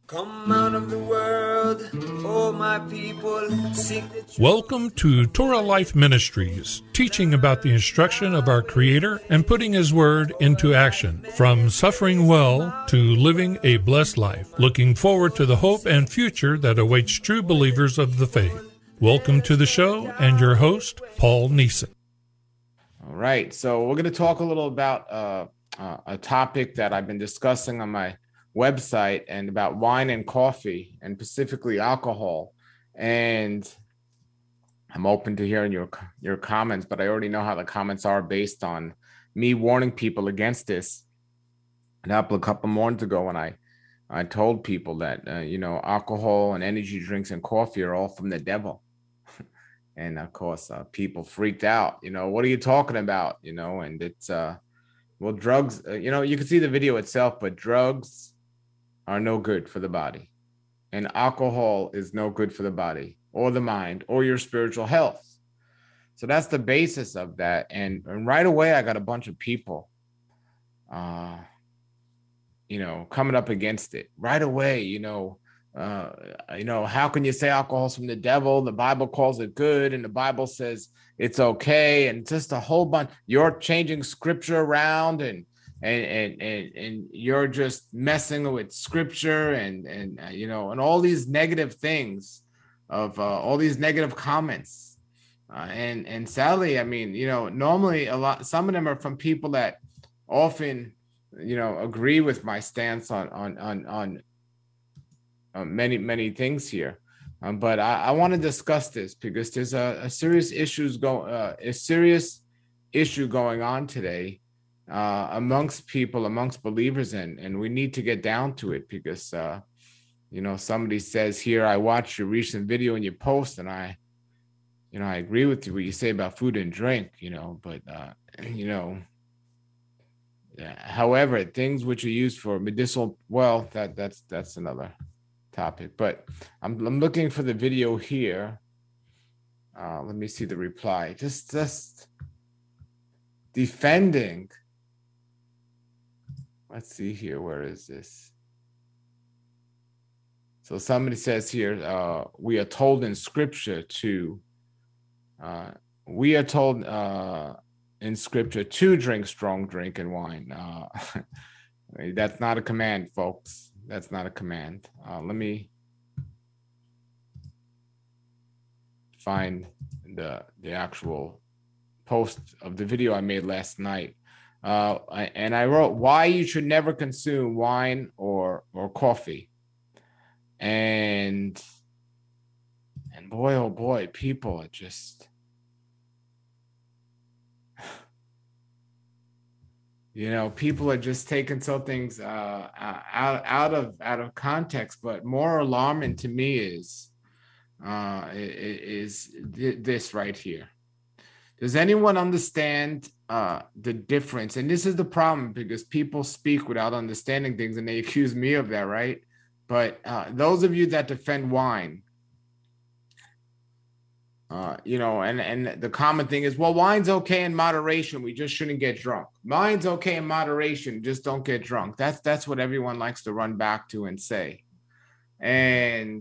Come out of the world, oh my people, seek the truth. Welcome to Torah Life Ministries, teaching about the instruction of our Creator and putting His Word into action, from suffering well to living a blessed life. Looking forward to the hope and future that awaits true believers of the faith. Welcome to the show and your host, Paul Neeson. All right, so we're going to talk a little about a topic that I've been discussing on my website, and about wine and coffee, and specifically alcohol. And I'm open to hearing your comments, but I already know how the comments are based on me warning people against this. It happened a couple mornings ago when I told people that alcohol and energy drinks and coffee are all from the devil. And of course, people freaked out. What are you talking about? And it's well, drugs. You can see the video itself, but drugs are no good for the body, and alcohol is no good for the body or the mind or your spiritual health. So that's the basis of that. And right away, I got a bunch of people, coming up against it right away. How can you say alcohol's from the devil? The Bible calls it good, and the Bible says it's okay, and just a whole bunch. You're changing scripture around, and you're just messing with scripture, and all these negative things of all these negative comments, and sadly, I mean, normally some of them are from people that often agree with my stance on many things here. But I want to discuss this because there's a serious issue going on today amongst people, amongst believers, and we need to get down to it because somebody says here, I watched your recent video and your post, and I agree with you what you say about food and drink, but however, things which are used for medicinal, well, that's another topic. But I'm looking for the video here. Let me see the reply. Just defending. Let's see here. Where is this? So somebody says here, we are told in scripture to drink strong drink and wine. That's not a command, folks. That's not a command. Let me find the actual post of the video I made last night. And I wrote why you should never consume wine or coffee. And boy, oh boy, people are just, people are just taking some things out of context. But more alarming to me is this right here. Does anyone understand the difference? And this is the problem, because people speak without understanding things, and they accuse me of that, right? But those of you that defend wine, and the common thing is, well, wine's okay in moderation. We just shouldn't get drunk. Wine's okay in moderation. Just don't get drunk. That's what everyone likes to run back to and say. And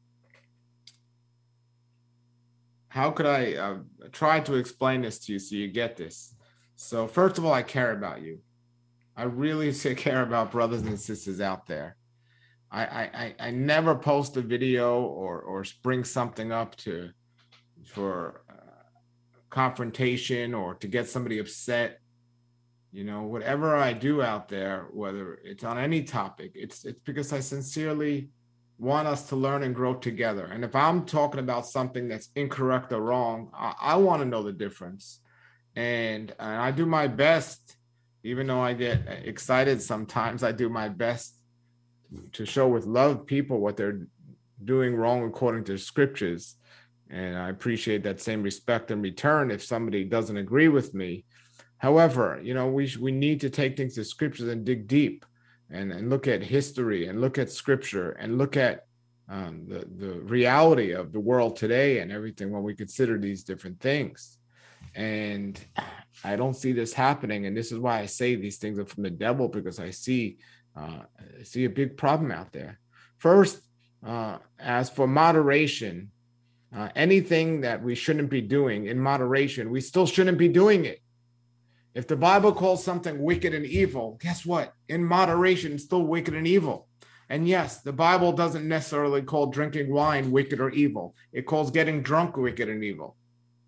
how could I try to explain this to you so you get this? So first of all, I care about you. I really care about brothers and sisters out there. I never post a video or bring something up for confrontation or to get somebody upset. Whatever I do out there, whether it's on any topic, it's because I sincerely want us to learn and grow together. And if I'm talking about something that's incorrect or wrong, I want to know the difference. And I do my best, even though I get excited sometimes, I do my best to show with love people what they're doing wrong according to scriptures. And I appreciate that same respect in return if somebody doesn't agree with me. However, we need to take things to scriptures and dig deep and look at history and look at scripture and look at the reality of the world today and everything when we consider these different things. And I don't see this happening. And this is why I say these things are from the devil, because I see a big problem out there. First, as for moderation, anything that we shouldn't be doing in moderation, we still shouldn't be doing it. If the Bible calls something wicked and evil, guess what? In moderation, it's still wicked and evil. And yes, the Bible doesn't necessarily call drinking wine wicked or evil. It calls getting drunk wicked and evil.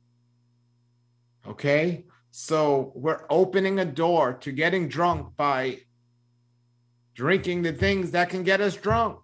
Okay? So we're opening a door to getting drunk by drinking the things that can get us drunk.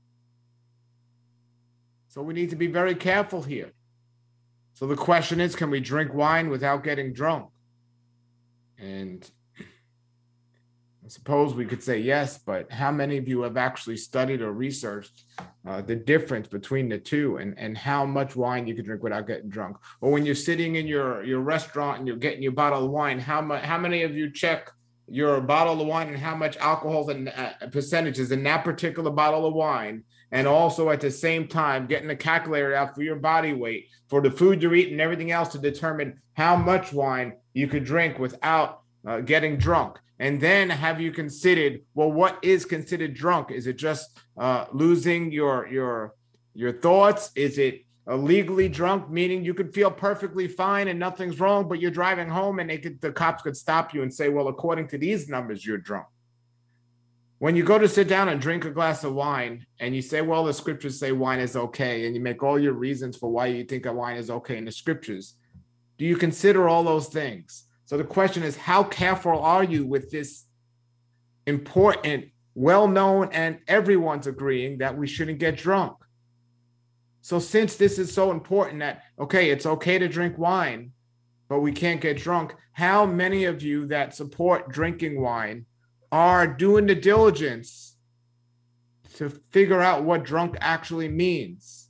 So we need to be very careful here. So the question is, can we drink wine without getting drunk? And I suppose we could say yes, but how many of you have actually studied or researched the difference between the two, and how much wine you can drink without getting drunk? Or when you're sitting in your restaurant and you're getting your bottle of wine, how many of you check your bottle of wine and how much alcohol and percentages in that particular bottle of wine, and also at the same time getting a calculator out for your body weight, for the food you're eating and everything else, to determine how much wine you could drink without getting drunk? And then have you considered, well, what is considered drunk? Is it just losing your thoughts? Is it legally drunk, meaning you could feel perfectly fine and nothing's wrong, but you're driving home and the cops could stop you and say, well, according to these numbers, you're drunk. When you go to sit down and drink a glass of wine and you say, well, the scriptures say wine is okay, and you make all your reasons for why you think a wine is okay in the scriptures, do you consider all those things? So the question is, how careful are you with this important, well-known, and everyone's agreeing that we shouldn't get drunk? So since this is so important that, okay, it's okay to drink wine, but we can't get drunk, how many of you that support drinking wine are doing the diligence to figure out what drunk actually means,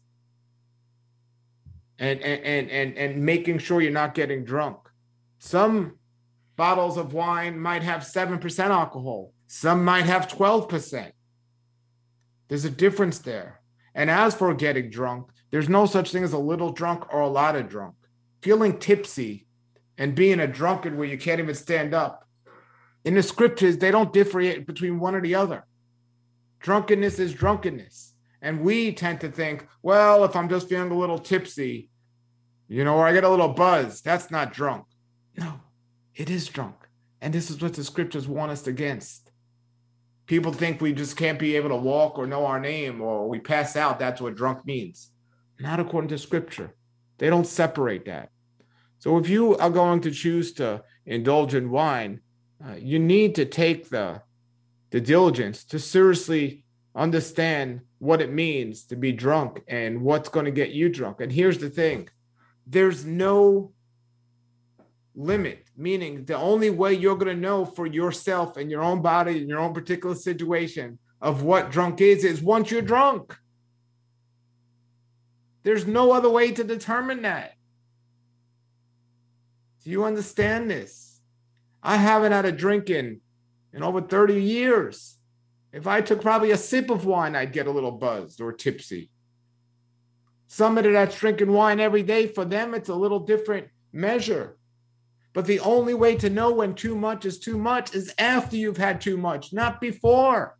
and making sure you're not getting drunk? Some bottles of wine might have 7% alcohol. Some might have 12%. There's a difference there. And as for getting drunk, there's no such thing as a little drunk or a lot of drunk. Feeling tipsy and being a drunkard where you can't even stand up, in the scriptures, they don't differentiate between one or the other. Drunkenness is drunkenness. And we tend to think, well, if I'm just feeling a little tipsy, or I get a little buzz, that's not drunk. No, it is drunk. And this is what the scriptures warn us against. People think we just can't be able to walk or know our name, or we pass out. That's what drunk means. Not according to scripture. They don't separate that. So if you are going to choose to indulge in wine, you need to take the diligence to seriously understand what it means to be drunk and what's going to get you drunk. And here's the thing. There's no limit, meaning the only way you're going to know for yourself and your own body and your own particular situation of what drunk is once you're drunk. There's no other way to determine that. Do you understand this? I haven't had a drink in over 30 years. If I took probably a sip of wine, I'd get a little buzzed or tipsy. Somebody that's drinking wine every day, for them, it's a little different measure. But the only way to know when too much is after you've had too much, not before.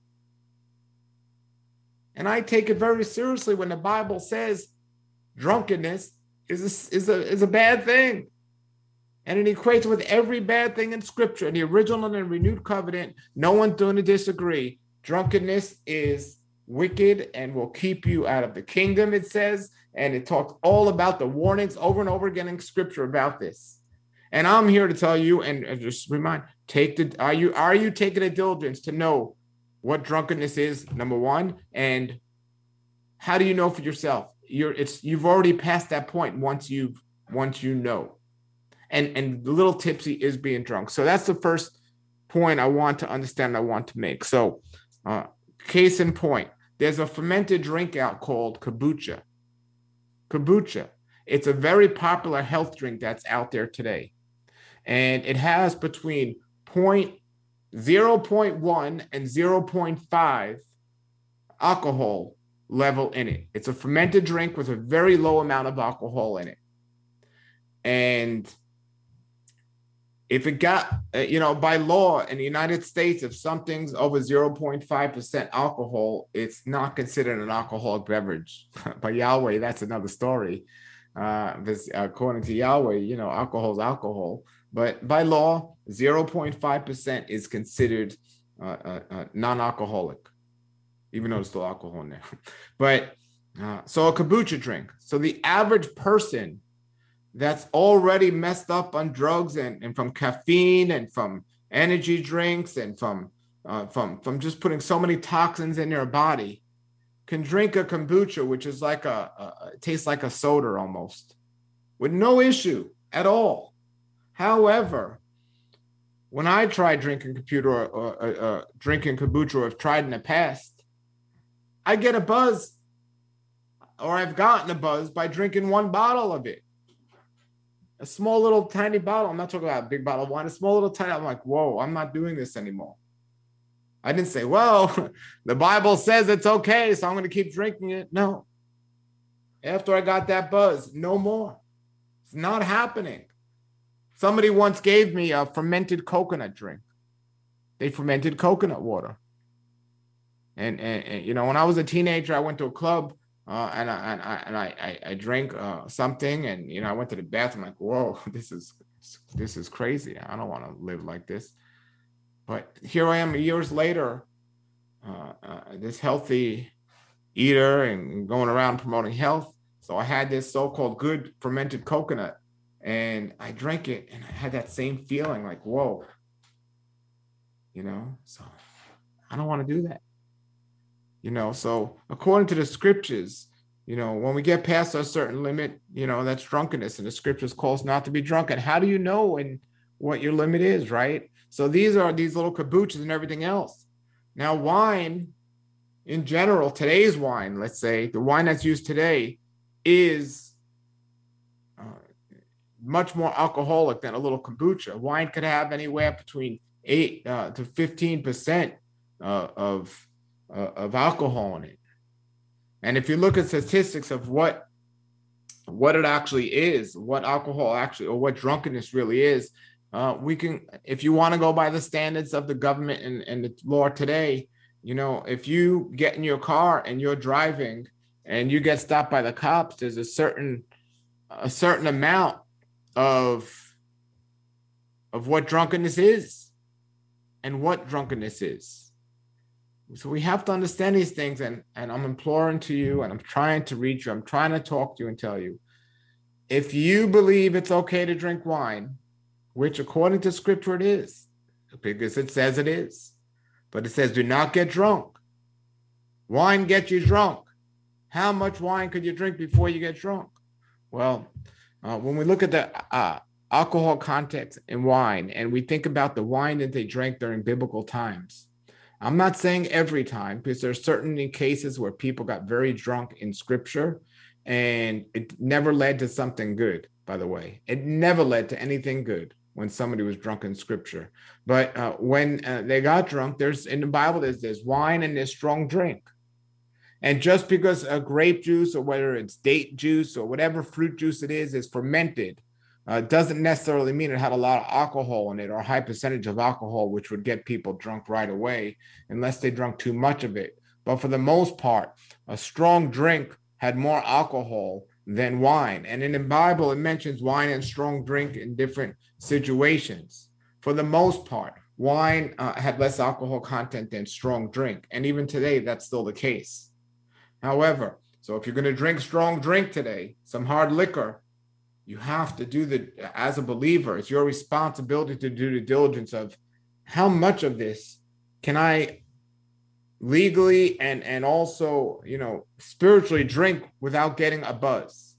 And I take it very seriously when the Bible says drunkenness is a bad thing. And it equates with every bad thing in Scripture. In the original and renewed covenant, no one's going to disagree. Drunkenness is wicked and will keep you out of the kingdom, it says. And it talks all about the warnings over and over again in Scripture about this. And I'm here to tell you, and just remind, are you taking the diligence to know what drunkenness is, number one, and how do you know for yourself? You've already passed that point once you know. And the little tipsy is being drunk. So that's the first point I want to understand, I want to make. So case in point, there's a fermented drink out called kombucha. Kombucha. It's a very popular health drink that's out there today. And it has between 0.1 and 0.5 alcohol level in it. It's a fermented drink with a very low amount of alcohol in it. And If it got, by law in the United States, if something's over 0.5% alcohol, it's not considered an alcoholic beverage. By Yahweh, that's another story. According to Yahweh, alcohol is alcohol. But by law, 0.5% is considered non-alcoholic, even though there's still alcohol in there. But so a kombucha drink. So the average person that's already messed up on drugs and from caffeine and from energy drinks and from just putting so many toxins in your body can drink a kombucha, which is like tastes like a soda almost, with no issue at all. However, when I try drinking drinking kombucha, or have tried in the past, I get a buzz, or I've gotten a buzz by drinking one bottle of it. A small little tiny bottle. I'm not talking about a big bottle of wine, a small little tiny. I'm like, whoa, I'm not doing this anymore. I didn't say, well, the Bible says it's okay, so I'm going to keep drinking it. No. After I got that buzz, no more. It's not happening. Somebody once gave me a fermented coconut drink. They fermented coconut water. And when I was a teenager, I went to a club and I drank something, and I went to the bathroom like, whoa, this is crazy. I don't want to live like this. But here I am years later, this healthy eater and going around promoting health. So I had this so-called good fermented coconut, and I drank it, and I had that same feeling like, whoa, so I don't want to do that. So according to the scriptures, when we get past a certain limit, that's drunkenness, and the scriptures call us not to be drunken. How do you know what your limit is, right? So these are these little kombuchas and everything else. Now, wine in general, today's wine, let's say the wine that's used today is much more alcoholic than a little kombucha. Wine could have anywhere between 8 to 15% of alcohol in it. And if you look at statistics of what it actually is, what alcohol actually, or what drunkenness really is, we can, if you want to go by the standards of the government and the law today, if you get in your car and you're driving and you get stopped by the cops, there's a certain amount of what drunkenness is and what drunkenness is. So we have to understand these things, and I'm imploring to you, and I'm trying to reach you, I'm trying to talk to you and tell you, if you believe it's okay to drink wine, which according to scripture it is, because it says it is, but it says do not get drunk. Wine gets you drunk. How much wine could you drink before you get drunk? Well, when we look at the alcohol content in wine, and we think about the wine that they drank during biblical times, I'm not saying every time, because there are certainly cases where people got very drunk in scripture, and it never led to something good, by the way. It never led to anything good when somebody was drunk in scripture. But when they got drunk, in the Bible, there's wine and there's strong drink. And just because a grape juice, or whether it's date juice or whatever fruit juice it is fermented, doesn't necessarily mean it had a lot of alcohol in it, or a high percentage of alcohol, which would get people drunk right away, unless they drank too much of it. But for the most part, a strong drink had more alcohol than wine. And in the Bible, it mentions wine and strong drink in different situations. For the most part, wine had less alcohol content than strong drink. And even today, that's still the case. However, so if you're going to drink strong drink today, some hard liquor, you have to as a believer, it's your responsibility to do the diligence of how much of this can I legally and also, spiritually drink without getting a buzz.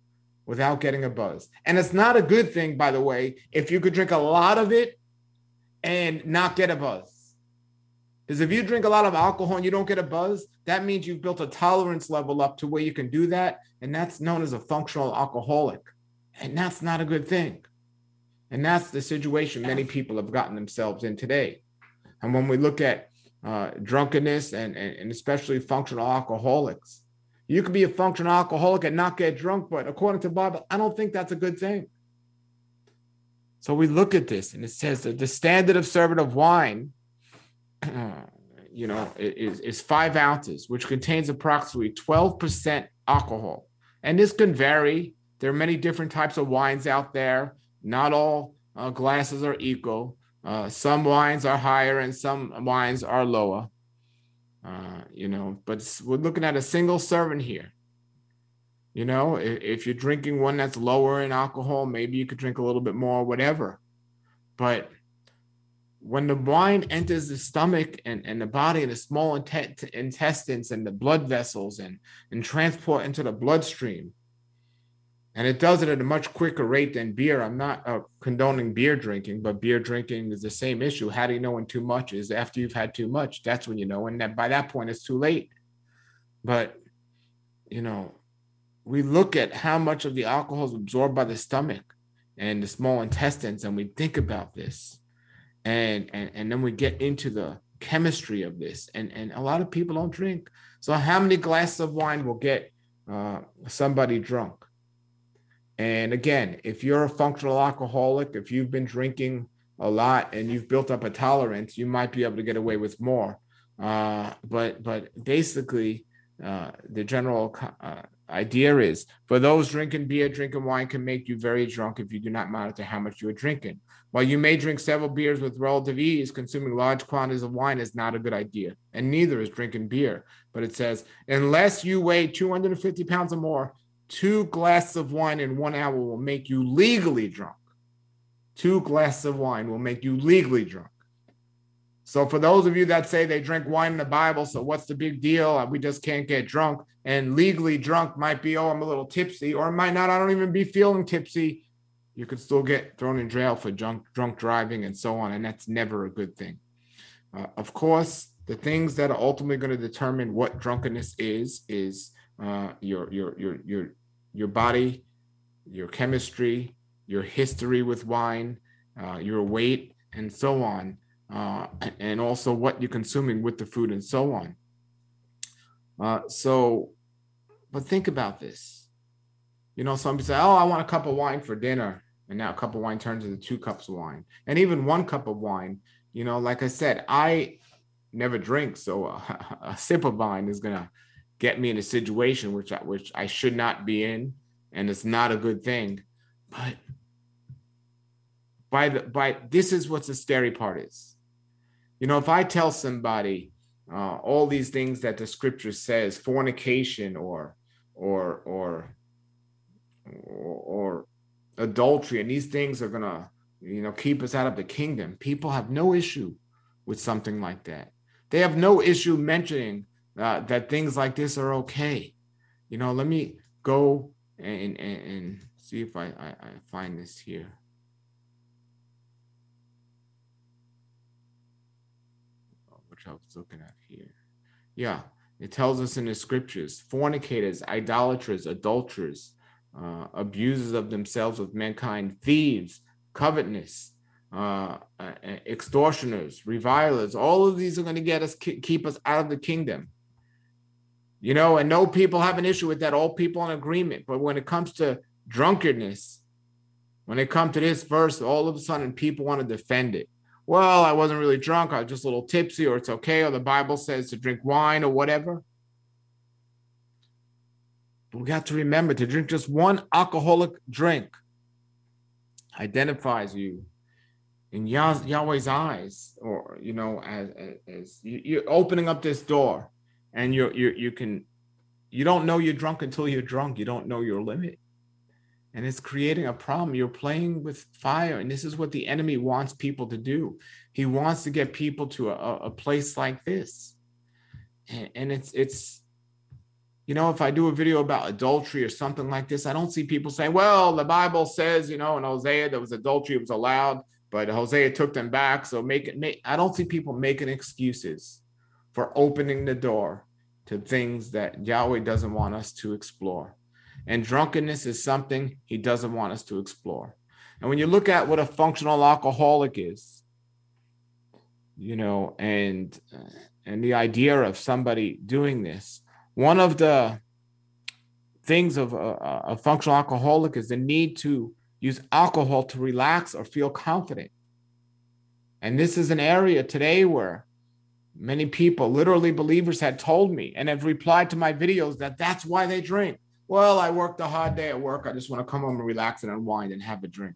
And it's not a good thing, by the way, if you could drink a lot of it and not get a buzz. Because if you drink a lot of alcohol and you don't get a buzz, that means you've built a tolerance level up to where you can do that. And that's known as a functional alcoholic. And that's not a good thing. And that's the situation many people have gotten themselves in today. And when we look at drunkenness and especially functional alcoholics, you could be a functional alcoholic and not get drunk, but according to the Bible, I don't think that's a good thing. So we look at this and it says that the standard of serving of wine, is 5 ounces, which contains approximately 12% alcohol. And this can vary. There are many different types of wines out there. Not all glasses are equal. Some wines are higher and some wines are lower. But we're looking at a single serving here. If you're drinking one that's lower in alcohol, maybe you could drink a little bit more, whatever. But when the wine enters the stomach and the body and the small intestines and the blood vessels and transport into the bloodstream, and it does it at a much quicker rate than beer. I'm not condoning beer drinking, but beer drinking is the same issue. How do you know when too much is? After you've had too much, that's when you know. And that by that point, it's too late. But, we look at how much of the alcohol is absorbed by the stomach and the small intestines, and we think about this. And then we get into the chemistry of this. And a lot of people don't drink. So how many glasses of wine will get somebody drunk? And again, if you're a functional alcoholic, if you've been drinking a lot and you've built up a tolerance, you might be able to get away with more. But basically, the general idea is for those drinking beer, drinking wine can make you very drunk if you do not monitor how much you are drinking. While you may drink several beers with relative ease, consuming large quantities of wine is not a good idea, and neither is drinking beer. But it says, unless you weigh 250 pounds or more, 2 glasses of wine in 1 hour will make you legally drunk. 2 glasses of wine will make you legally drunk. So for those of you that say they drink wine in the Bible, so what's the big deal? We just can't get drunk. And legally drunk might be, I'm a little tipsy, or it might not. I don't even be feeling tipsy. You could still get thrown in jail for drunk driving and so on. And that's never a good thing. Of course, the things that are ultimately going to determine what drunkenness is your body, your chemistry, your history with wine, your weight, and so on. And also what you're consuming with the food and so on. But think about this. Some people say, I want a cup of wine for dinner. And now a cup of wine turns into 2 cups of wine. And even 1 cup of wine, like I said, I never drink. So a sip of wine is going to get me in a situation which I should not be in. And it's not a good thing. But this is what the scary part is. If I tell somebody all these things that the scripture says, fornication or adultery, and these things are gonna, keep us out of the kingdom, people have no issue with something like that. They have no issue mentioning that things like this are okay. Let me go and see if I find this here. Which I was looking at here. Yeah, it tells us in the scriptures, fornicators, idolaters, adulterers, abusers of themselves with mankind, thieves, covetousness, extortioners, revilers, all of these are going to get us, keep us out of the kingdom. And no people have an issue with that, all people in agreement. But when it comes to drunkenness, when it comes to this verse, all of a sudden people want to defend it. Well, I wasn't really drunk, I was just a little tipsy, or it's okay, or the Bible says to drink wine or whatever. But we got to remember, to drink just one alcoholic drink identifies you in Yahweh's eyes, or as you're opening up this door, and you don't know you're drunk until you're drunk. You don't know your limit, and it's creating a problem. You're playing with fire, and this is what the enemy wants people to do. He wants to get people to a place like this, and it's if I do a video about adultery or something like this, I don't see people saying, well, the Bible says, in Hosea there was adultery, it was allowed, but Hosea took them back. So I don't see people making excuses for opening the door to things that Yahweh doesn't want us to explore. And drunkenness is something he doesn't want us to explore. And when you look at what a functional alcoholic is, and the idea of somebody doing this, one of the things of a functional alcoholic is the need to use alcohol to relax or feel confident. And this is an area today where many people, literally believers, had told me and have replied to my videos that that's why they drink. Well, I worked a hard day at work. I just want to come home and relax and unwind and have a drink.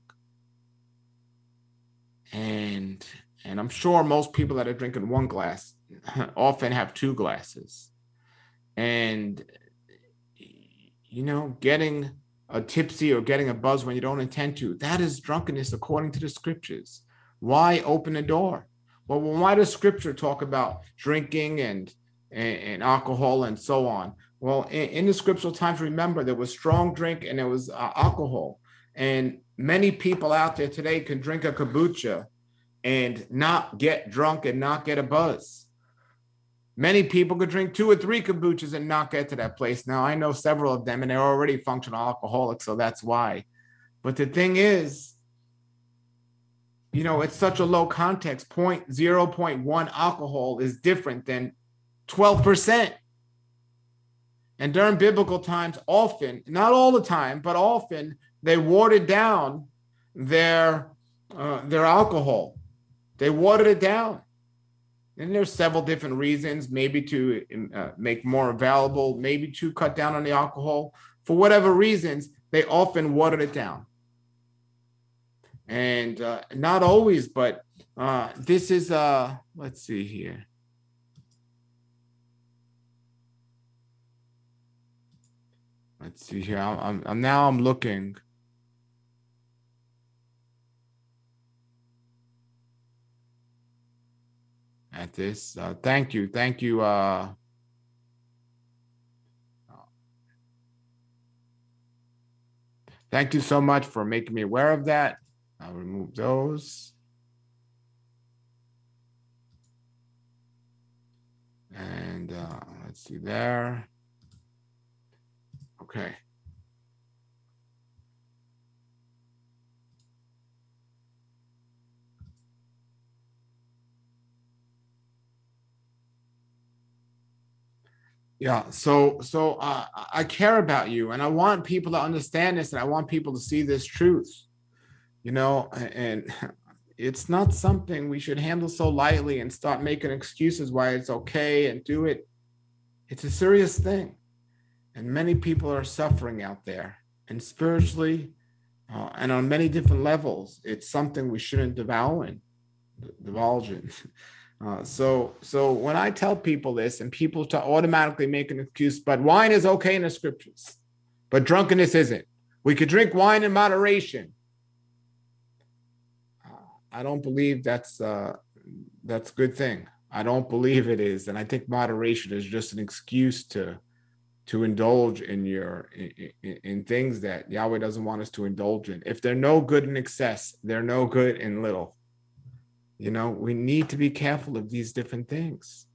And I'm sure most people that are drinking one glass often have two glasses. And, you know, getting a tipsy or getting a buzz when you don't intend to, that is drunkenness according to the scriptures. Why open the door? Well, why does scripture talk about drinking and alcohol and so on? Well, in the scriptural times, remember, there was strong drink and there was alcohol. And many people out there today can drink a kombucha and not get drunk and not get a buzz. Many people could drink 2 or 3 kombuchas and not get to that place. Now, I know several of them and they're already functional alcoholics, so that's why. But the thing is, you know, it's such a low context. 0.1 alcohol is different than 12%. And during biblical times, often, not all the time, but often, they watered down their alcohol. They watered it down. And there's several different reasons, maybe to make more available, maybe to cut down on the alcohol. For whatever reasons, they often watered it down. And not always, but this is, let's see here. Let's see here. I'm looking. At this. Thank you. Thank you. Thank you so much for making me aware of that. I'll remove those. And let's see there. Okay. Yeah, so I care about you, and I want people to understand this, and I want people to see this truth, you know, and it's not something we should handle so lightly and start making excuses why it's okay and do it. It's a serious thing, and many people are suffering out there, and spiritually, and on many different levels, it's something we shouldn't divulge in. So when I tell people this and people to automatically make an excuse, but wine is okay in the scriptures, but drunkenness isn't. We could drink wine in moderation. I don't believe that's a good thing. I don't believe it is. And I think moderation is just an excuse to indulge in things that Yahweh doesn't want us to indulge in. If they're no good in excess, they're no good in little. You know, we need to be careful of these different things.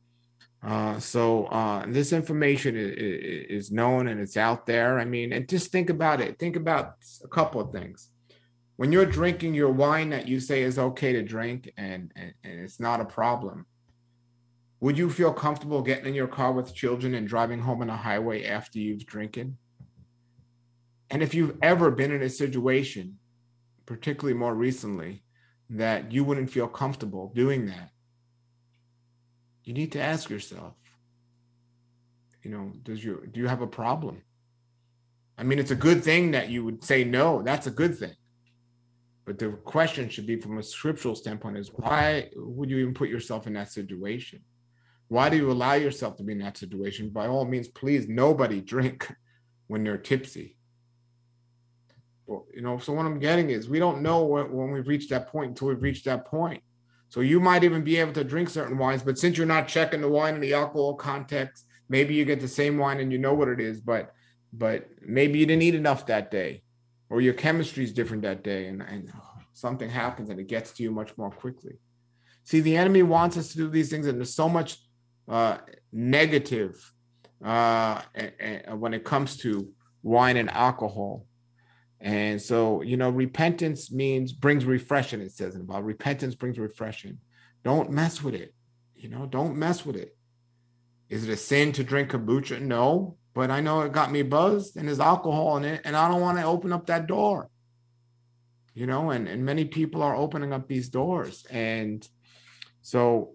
So this information is known and it's out there. I mean, and just think about it. Think about a couple of things. When you're drinking your wine that you say is okay to drink and it's not a problem, would you feel comfortable getting in your car with children and driving home on a highway after you've drinking? And if you've ever been in a situation, particularly more recently, that you wouldn't feel comfortable doing that, you need to ask yourself, you know, do you have a problem? I mean, it's a good thing that you would say no. That's a good thing. But the question should be, from a scriptural standpoint, is why would you even put yourself in that situation? Why do you allow yourself to be in that situation? By all means, please, nobody drink when they're tipsy. Well, you know, so what I'm getting is, we don't know when we've reached that point until we've reached that point. So you might even be able to drink certain wines, but since you're not checking the wine in the alcohol context, maybe you get the same wine and you know what it is, but maybe you didn't eat enough that day, or your chemistry is different that day, and something happens and it gets to you much more quickly. See, the enemy wants us to do these things, and there's so much negative when it comes to wine and alcohol. And so, you know, repentance brings refreshing. It says about repentance brings refreshing. Don't mess with it. You know, don't mess with it. Is it a sin to drink kombucha? No, but I know it got me buzzed and there's alcohol in it, and I don't want to open up that door. and many people are opening up these doors. And so,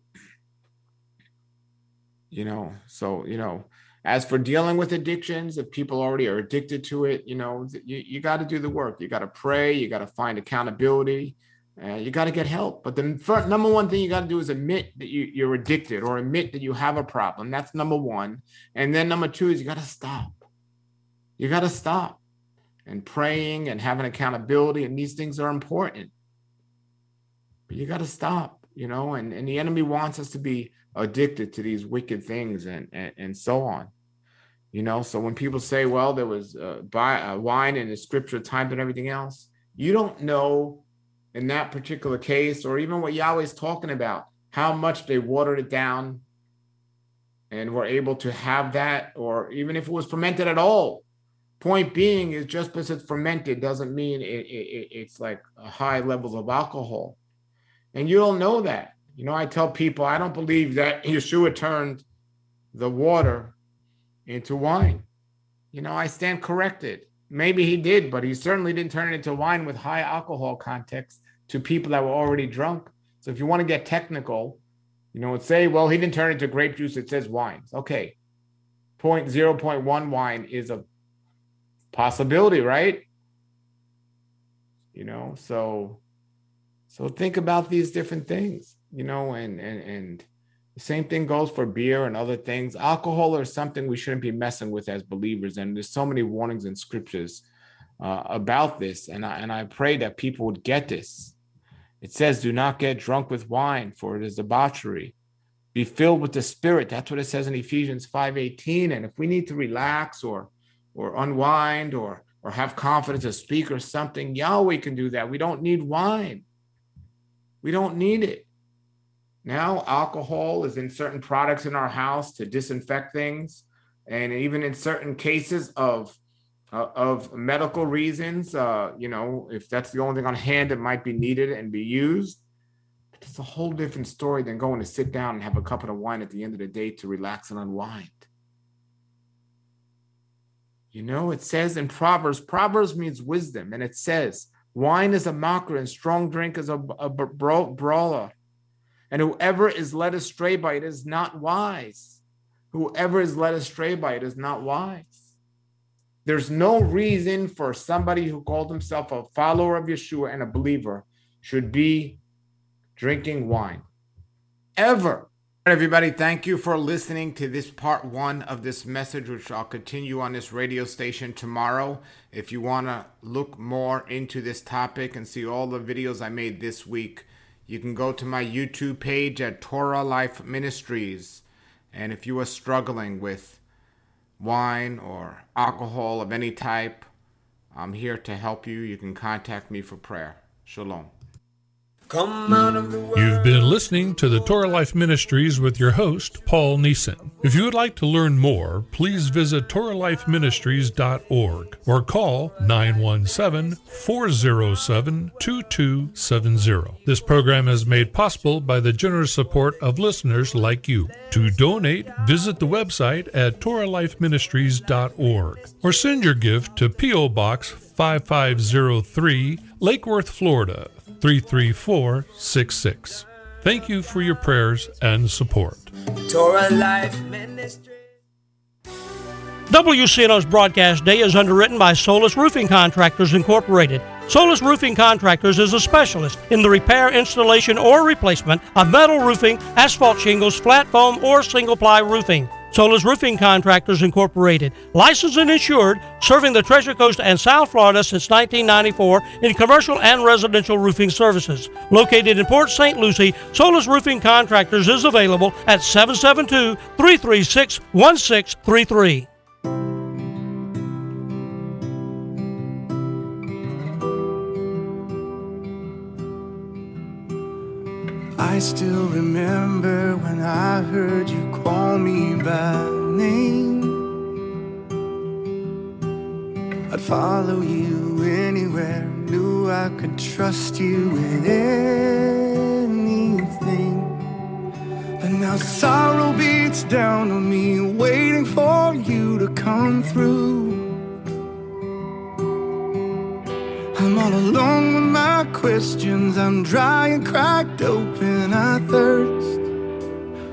as for dealing with addictions, if people already are addicted to it, you got to do the work. You got to pray. You got to find accountability. You got to get help. But the number one thing you got to do is admit that you're addicted, or admit that you have a problem. That's number one. And then number two is you got to stop. You got to stop. And praying and having accountability, and these things are important. But you got to stop, and the enemy wants us to be addicted to these wicked things and so on. So when people say, well, there was wine in the scripture times and everything else, you don't know in that particular case, or even what Yahweh's talking about, how much they watered it down and were able to have that, or even if it was fermented at all. Point being is, just because it's fermented doesn't mean it's like high levels of alcohol. And you don't know that. I tell people, I don't believe that Yeshua turned the water into wine. I stand corrected. Maybe he did, but he certainly didn't turn it into wine with high alcohol context to people that were already drunk. So if you want to get technical, and say, well, he didn't turn it into grape juice, it says wines. Okay. 0.1 wine is a possibility, right? So think about these different things, and the same thing goes for beer and other things. Alcohol is something we shouldn't be messing with as believers. And there's so many warnings in scriptures about this. And I pray that people would get this. It says, do not get drunk with wine, for it is debauchery. Be filled with the Spirit. That's what it says in Ephesians 5:18. And if we need to relax or unwind or have confidence to speak or something, Yahweh can do that. We don't need wine. We don't need it. Now, alcohol is in certain products in our house to disinfect things. And even in certain cases of medical reasons, if that's the only thing on hand that might be needed and be used. But it's a whole different story than going to sit down and have a cup of wine at the end of the day to relax and unwind. It says in Proverbs means wisdom, and it says, wine is a mocker and strong drink is a brawler. And whoever is led astray by it is not wise. Whoever is led astray by it is not wise. There's no reason for somebody who called himself a follower of Yeshua and a believer should be drinking wine. Ever. Everybody, thank you for listening to this part 1 of this message, which I'll continue on this radio station tomorrow. If you want to look more into this topic and see all the videos I made this week, you can go to my YouTube page at Torah Life Ministries. And if you are struggling with wine or alcohol of any type, I'm here to help you. You can contact me for prayer. Shalom. Come out of the world. You've been listening to the Torah Life Ministries with your host, Paul Neeson. If you would like to learn more, please visit TorahLifeMinistries.org or call 917-407-2270. This program is made possible by the generous support of listeners like you. To donate, visit the website at TorahLifeMinistries.org or send your gift to P.O. Box 5503, Lake Worth, Florida 33466. Thank you for your prayers and support. Torah Life Ministry. WCNO's broadcast day is underwritten by Solus Roofing Contractors Incorporated. Solus Roofing Contractors is a specialist in the repair, installation, or replacement of metal roofing, asphalt shingles, flat foam, or single-ply roofing. Solus Roofing Contractors Incorporated, licensed and insured, serving the Treasure Coast and South Florida since 1994 in commercial and residential roofing services. Located in Port St. Lucie, Solus Roofing Contractors is available at 772-336-1633. I still remember when I heard you call me by name. I'd follow you anywhere, knew I could trust you with anything. But now sorrow beats down on me, waiting for you to come through. I'm all alone with my questions. I'm dry and cracked open, I thirst